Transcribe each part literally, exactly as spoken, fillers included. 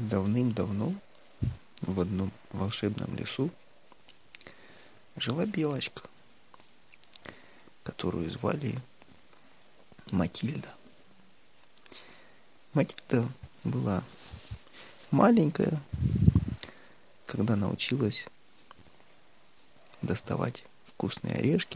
Давным-давно в одном волшебном лесу жила белочка, которую звали Матильда. Матильда была маленькая, когда научилась доставать вкусные орешки.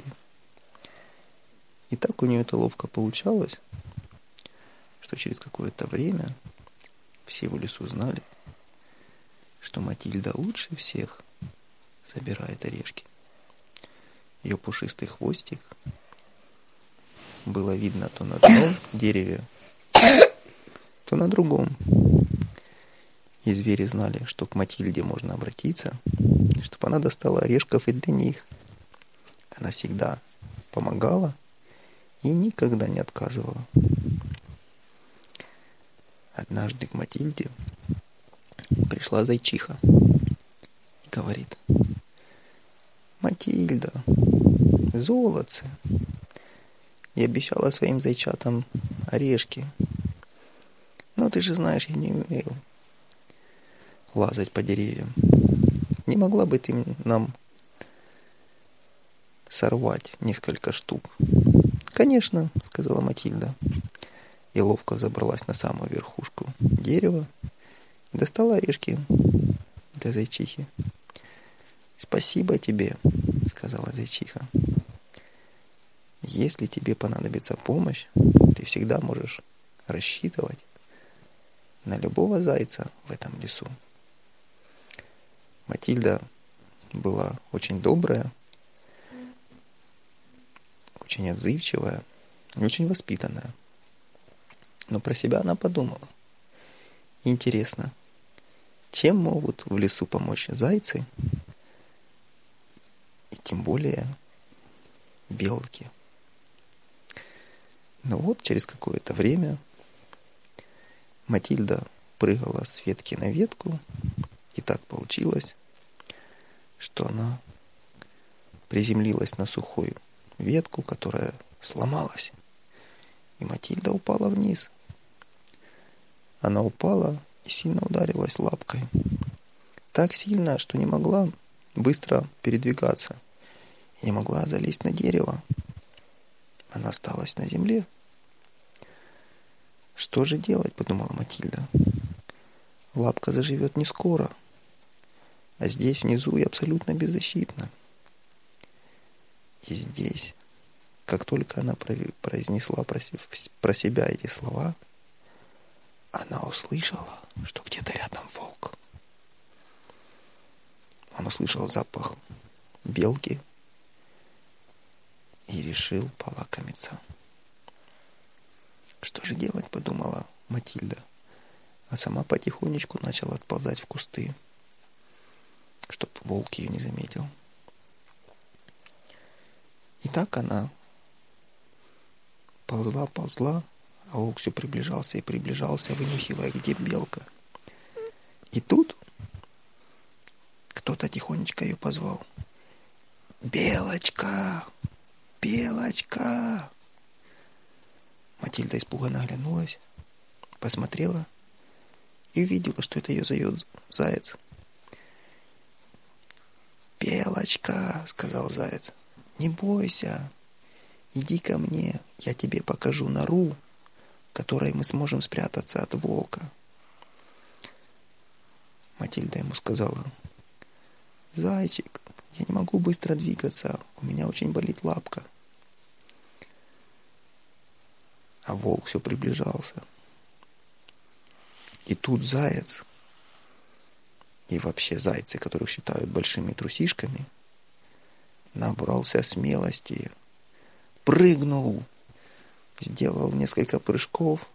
И так у нее это ловко получалось, что через какое-то время все в лесу знали, что Матильда лучше всех собирает орешки. Ее пушистый хвостик было видно то на одном дереве, то на другом. И звери знали, что к Матильде можно обратиться, чтобы она достала орешков и для них. Она всегда помогала и никогда не отказывала. Однажды к Матильде пришла зайчиха и говорит: «Матильда, золотце, я обещала своим зайчатам орешки, но ты же знаешь, я не умею лазать по деревьям. Не могла бы ты нам сорвать несколько штук?» «Конечно», — сказала Матильда, и ловко забралась на самую верхушку дерева и достала орешки для зайчихи. «Спасибо тебе», — сказала зайчиха. «Если тебе понадобится помощь, ты всегда можешь рассчитывать на любого зайца в этом лесу». Матильда была очень добрая, очень отзывчивая и очень воспитанная. Но про себя она подумала: интересно, чем могут в лесу помочь зайцы, и тем более белки? Но вот через какое-то время Матильда прыгала с ветки на ветку, и так получилось, что она приземлилась на сухую ветку, которая сломалась, и Матильда упала вниз. Она упала и сильно ударилась лапкой. Так сильно, что не могла быстро передвигаться и не могла залезть на дерево. Она осталась на земле. «Что же делать?» — подумала Матильда. «Лапка заживет не скоро, а здесь внизу я абсолютно беззащитна». И здесь, как только она произнесла про себя эти слова, она услышала, что где-то рядом волк. Он услышал запах белки и решил полакомиться. «Что же делать?» — подумала Матильда, а сама потихонечку начала отползать в кусты, чтобы волк ее не заметил. И так она ползла, ползла, а волк все приближался и приближался, вынюхивая, где белка. И тут кто-то тихонечко ее позвал: «Белочка! Белочка!» Матильда испуганно оглянулась, посмотрела и увидела, что это ее зовет заяц. «Белочка!» — сказал заяц. «Не бойся, иди ко мне, я тебе покажу нору, в которой мы сможем спрятаться от волка». Матильда ему сказала: «Зайчик, я не могу быстро двигаться, у меня очень болит лапка». А волк все приближался. И тут заяц, и вообще зайцы, которых считают большими трусишками, набрался смелости, прыгнул, сделал несколько прыжков,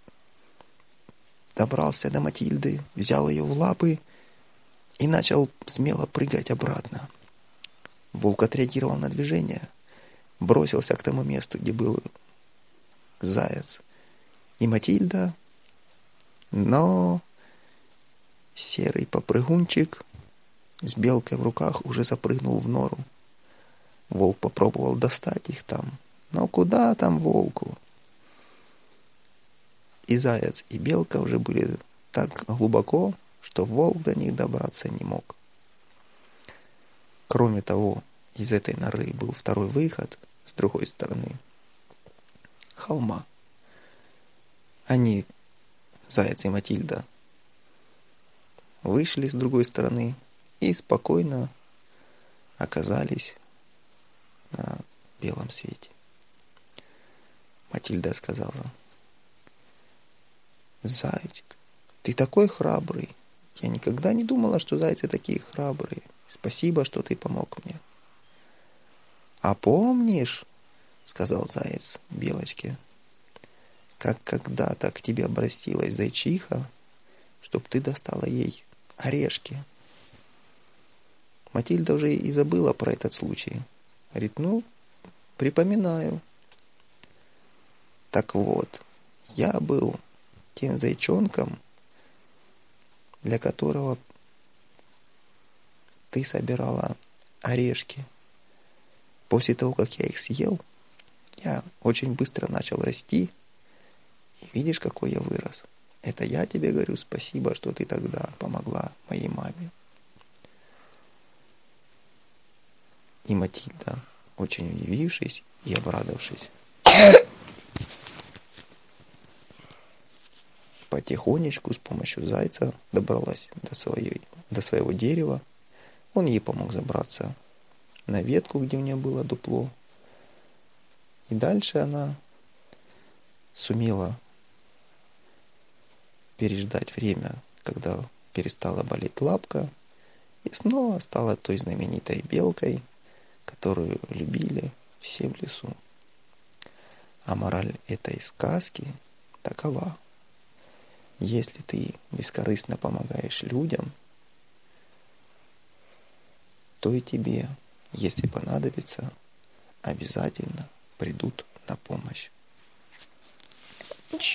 добрался до Матильды, взял ее в лапы и начал смело прыгать обратно. Волк отреагировал на движение, бросился к тому месту, где был заяц и Матильда, но серый попрыгунчик с белкой в руках уже запрыгнул в нору. Волк попробовал достать их там, но куда там волку? И заяц, и белка уже были так глубоко, что волк до них добраться не мог. Кроме того, из этой норы был второй выход с другой стороны холма. Они, Заяц и Матильда, вышли с другой стороны и спокойно оказались на белом свете. Матильда сказала: «Зайчик, ты такой храбрый. Я никогда не думала, что зайцы такие храбрые. Спасибо, что ты помог мне». «А помнишь, — сказал заяц белочке, — как когда-то к тебе обратилась зайчиха, чтоб ты достала ей орешки?» Матильда уже и забыла про этот случай. Говорит: «Ну, припоминаю. Так вот, я был тем зайчонком, для которого ты собирала орешки. После того, как я их съел, я очень быстро начал расти, и видишь, какой я вырос. Это я тебе говорю спасибо, что ты тогда помогла моей маме». И Матильда, очень удивившись и обрадовавшись, потихонечку с помощью зайца добралась до, своей, до своего дерева. Он ей помог забраться на ветку, где у нее было дупло. И дальше она сумела переждать время, когда перестала болеть лапка, и снова стала той знаменитой белкой, которую любили все в лесу. А мораль этой сказки такова: если ты бескорыстно помогаешь людям, то и тебе, если понадобится, обязательно придут на помощь.